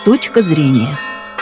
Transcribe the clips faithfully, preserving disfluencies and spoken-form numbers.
Точка зрения.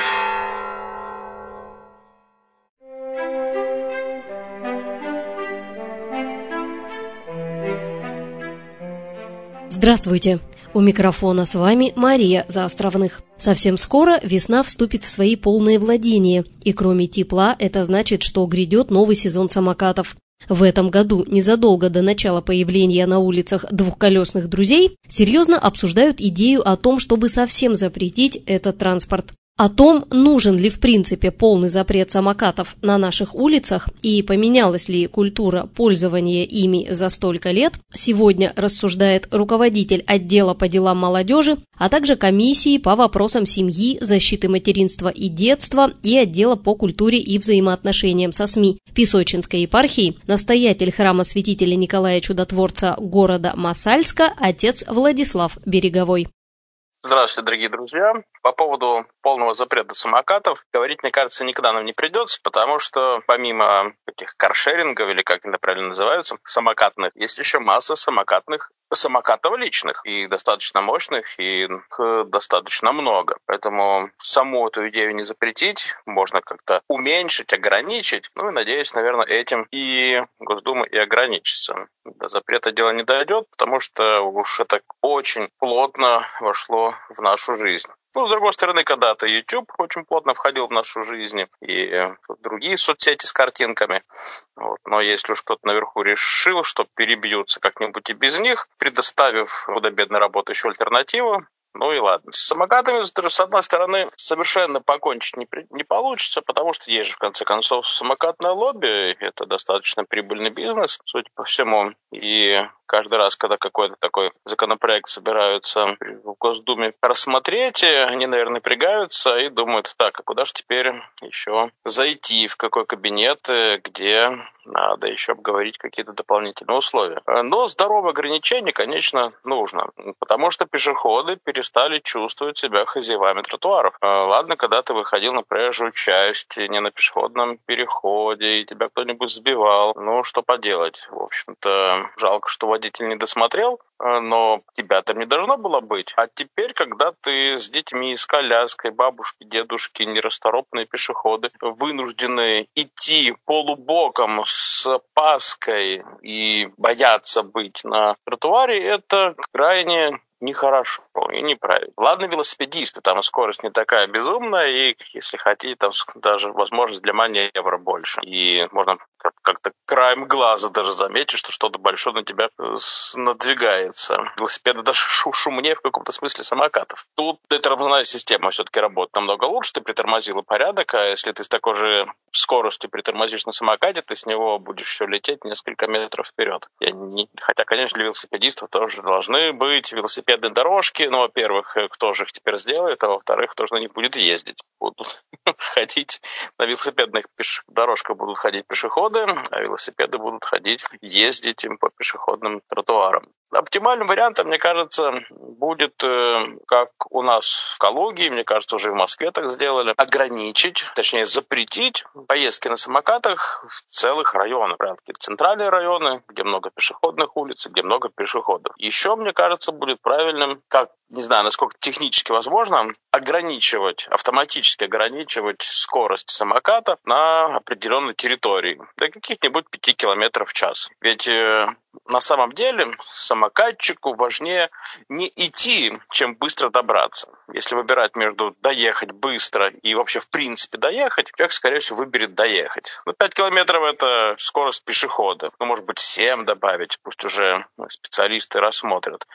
Здравствуйте! У микрофона с вами Мария Заостровных. Совсем скоро весна вступит в свои полные владения, и кроме тепла это значит, что грядет новый сезон самокатов. В этом году, незадолго до начала появления на улицах двухколесных друзей, серьезно обсуждают идею о том, чтобы совсем запретить этот транспорт. О том, нужен ли в принципе полный запрет самокатов на наших улицах и поменялась ли культура пользования ими за столько лет, сегодня рассуждает руководитель отдела по делам молодежи, а также комиссии по вопросам семьи, защиты материнства и детства и отдела по культуре и взаимоотношениям со СМИ Песочинской епархии, настоятель храма святителя Николая Чудотворца города Мосальска, отец Владислав Береговой. Здравствуйте, дорогие друзья. По поводу полного запрета самокатов говорить, мне кажется, никогда нам не придется, потому что помимо этих каршерингов, или как они правильно называются, самокатных, есть еще масса самокатных самокатов личных, и достаточно мощных, и их достаточно много. Поэтому саму эту идею не запретить, можно как-то уменьшить, ограничить. Ну и, надеюсь, наверное, этим и Госдума и ограничится. До запрета дело не дойдет, потому что уж это очень плотно вошло в нашу жизнь. Ну, с другой стороны, когда-то YouTube очень плотно входил в нашу жизнь, и другие соцсети с картинками. Вот. Но если уж кто-то наверху решил, что перебьются как-нибудь и без них, предоставив худо-бедно работающую альтернативу, ну и ладно. С самокатами, с одной стороны, совершенно покончить не, не получится, потому что есть же, в конце концов, самокатное лобби, это достаточно прибыльный бизнес, судя по всему, и каждый раз, когда какой-то такой законопроект собираются в Госдуме рассмотреть, они, наверное, напрягаются и думают, так, а куда же теперь еще зайти, в какой кабинет, где надо еще обговорить какие-то дополнительные условия. Но здоровое ограничение, конечно, нужно, потому что пешеходы перестали чувствовать себя хозяевами тротуаров. Ладно, когда ты выходил на проезжую часть, не на пешеходном переходе, и тебя кто-нибудь сбивал, ну, что поделать. В общем-то, жалко, что водитель не досмотрел, но тебя там не должно было быть. А теперь, когда ты с детьми, с коляской, бабушки, дедушки, нерасторопные пешеходы вынуждены идти полубоком с опаской и бояться быть на тротуаре, это крайне нехорошо и неправильно. Ладно, велосипедисты, там скорость не такая безумная, и, если хотите, там даже возможность для маневра больше. И можно как-то краем глаза даже заметить, что что-то большое на тебя надвигается. Велосипеды даже шумнее в каком-то смысле самокатов. Тут тормозная система все-таки работает намного лучше, ты притормозил и порядок, а если ты с такой же скоростью притормозишь на самокате, ты с него будешь еще лететь несколько метров вперед. Я не... Хотя, конечно, для велосипедистов тоже должны быть велосипедные дорожки. Ну, во-первых, кто же их теперь сделает, а во-вторых, кто же на них будет ездить. Будут ходить на велосипедных пеш... дорожках будут ходить пешеходы, а велосипеды будут ходить, ездить им по пешеходным тротуарам. Оптимальным вариантом, мне кажется, будет, как у нас в Калуге, мне кажется, уже в Москве так сделали, ограничить, точнее запретить поездки на самокатах в целых районах. Центральные районы, где много пешеходных улиц, где много пешеходов. Еще, мне кажется, будет правильным, как, не знаю, насколько технически возможно, ограничивать, автоматически ограничивать скорость самоката на определенной территории, до каких-нибудь пяти километров в час. Ведь э, на самом деле самокатчику важнее не идти, чем быстро добраться. Если выбирать между доехать быстро и вообще в принципе доехать, человек, скорее всего, выберет доехать. Но пять километров – это скорость пешехода. Ну, может быть, семь добавить, пусть уже специалисты рассмотрят.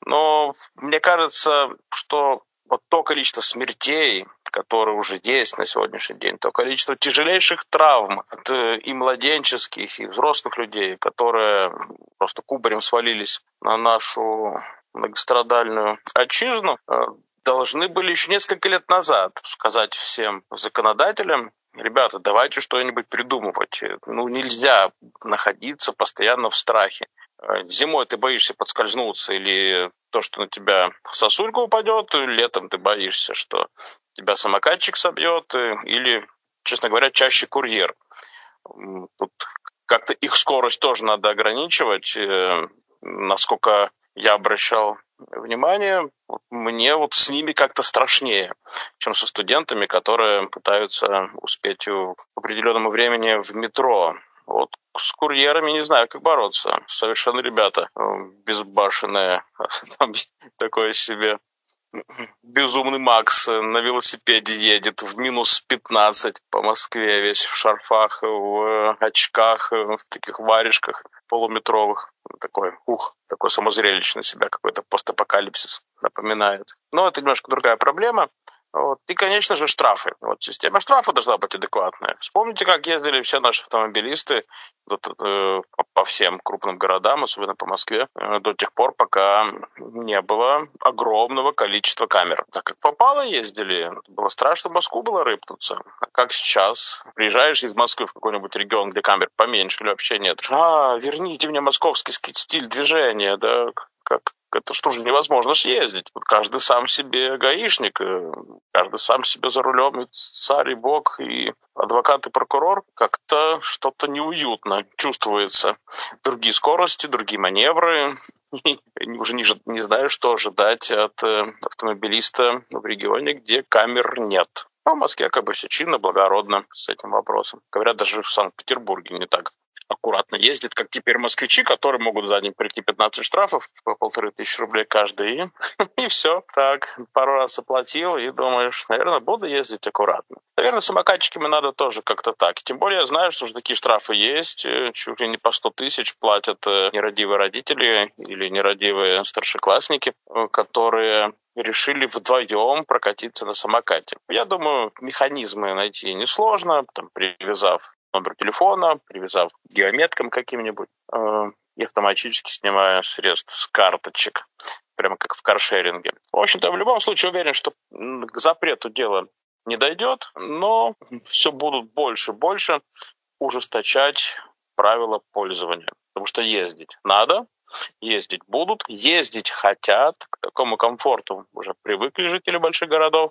Но мне кажется, что вот то количество смертей, которые уже есть на сегодняшний день, то количество тяжелейших травм от и младенческих, и взрослых людей, которые просто кубарем свалились на нашу многострадальную отчизну, должны были еще несколько лет назад сказать всем законодателям: ребята, давайте что-нибудь придумывать. Ну, нельзя находиться постоянно в страхе. Зимой ты боишься подскользнуться или то, что на тебя сосулька упадет, летом ты боишься, что тебя самокатчик собьет, или, честно говоря, чаще курьер. Тут как-то их скорость тоже надо ограничивать. Насколько я обращал внимание, мне вот с ними как-то страшнее, чем со студентами, которые пытаются успеть к определенному времени в метро. Вот с курьерами не знаю, как бороться. Совершенно ребята безбашенные. Там такое себе безумный Макс на велосипеде едет в минус пятнадцать по Москве, весь в шарфах, в очках, в таких варежках полуметровых. Такой, ух, такой самозрелищный себя какой-то постапокалипсис напоминает. Но это немножко другая проблема. Вот. И, конечно же, штрафы. Вот система штрафа должна быть адекватная. Вспомните, как ездили все наши автомобилисты вот, э, по всем крупным городам, особенно по Москве, э, до тех пор, пока не было огромного количества камер. Так как попало ездили, было страшно в Москву было рыпнуться. А как сейчас? Приезжаешь из Москвы в какой-нибудь регион, где камер поменьше или вообще нет. А, верните мне московский стиль движения, да, как... Это что же невозможно съездить? Вот каждый сам себе гаишник, каждый сам себе за рулем, и царь, и бог, и адвокат, и прокурор. Как-то что-то неуютно чувствуется. Другие скорости, другие маневры. И уже не, не знаю, что ожидать от автомобилиста в регионе, где камер нет. А в Москве как бы все чинно, благородно с этим вопросом. Говорят, даже в Санкт-Петербурге не так аккуратно ездит, как теперь москвичи, которые могут за день прийти пятнадцать штрафов по полторы тысячи рублей каждый, и, и все. Так, пару раз оплатил, и думаешь, наверное, буду ездить аккуратно. Наверное, самокатчиками надо тоже как-то так. Тем более я знаю, что уже такие штрафы есть, чуть ли не по сто тысяч платят нерадивые родители или нерадивые старшеклассники, которые решили вдвоем прокатиться на самокате. Я думаю, механизмы найти несложно, там, привязав номер телефона, привязав к геометкам каким-нибудь, э, и автоматически снимая средств с карточек, прямо как в каршеринге. В общем-то, в любом случае уверен, что к запрету дело не дойдет, но все будут больше и больше ужесточать правила пользования. Потому что ездить надо, ездить будут, ездить хотят, к такому комфорту уже привыкли жители больших городов.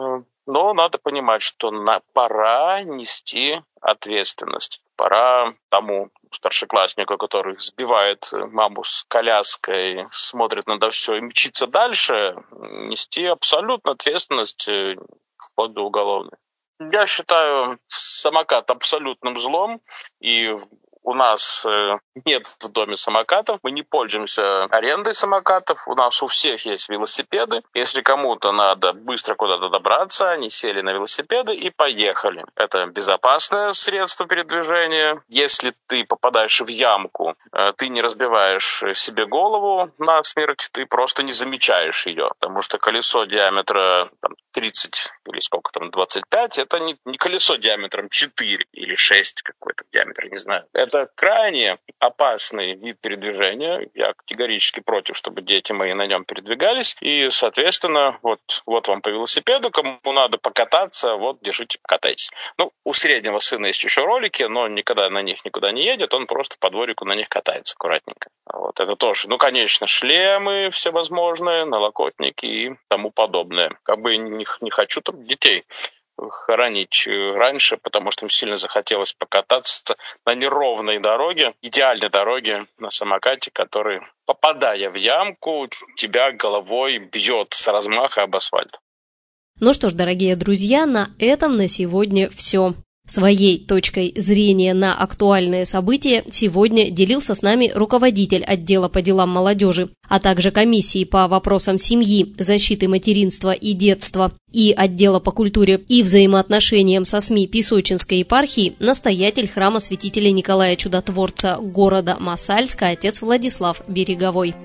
Но надо понимать, что на, пора нести ответственность. Пора тому старшекласснику, который сбивает маму с коляской, смотрит на это все и мчится дальше, нести абсолютно ответственность вплоть до уголовной. Я считаю самокат абсолютным злом, и у нас нет в доме самокатов, мы не пользуемся арендой самокатов, у нас у всех есть велосипеды. Если кому-то надо быстро куда-то добраться, они сели на велосипеды и поехали. Это безопасное средство передвижения. Если ты попадаешь в ямку, ты не разбиваешь себе голову насмерть, ты просто не замечаешь ее, потому что колесо диаметра там, тридцать или сколько там, двадцать пять, это не, не колесо диаметром четыре или шесть какой-то диаметр, не знаю. Это Это крайне опасный вид передвижения. Я категорически против, чтобы дети мои на нем передвигались. И, соответственно, вот, вот вам по велосипеду, кому надо покататься, вот, держите, покатайтесь. Ну, у среднего сына есть еще ролики, но никогда на них никуда не едет, он просто по дворику на них катается аккуратненько. Вот это тоже. Ну, конечно, шлемы всевозможные, налокотники и тому подобное. Как бы не, не хочу там детей хоронить раньше, потому что им сильно захотелось покататься на неровной дороге, идеальной дороге на самокате, который, попадая в ямку, тебя головой бьет с размаха об асфальт. Ну что ж, дорогие друзья, на этом на сегодня все. Своей точкой зрения на актуальные события сегодня делился с нами руководитель отдела по делам молодежи, а также комиссии по вопросам семьи, защиты материнства и детства и отдела по культуре и взаимоотношениям со СМИ Песочинской епархии настоятель храма святителя Николая Чудотворца города Мосальска отец Владислав Береговой.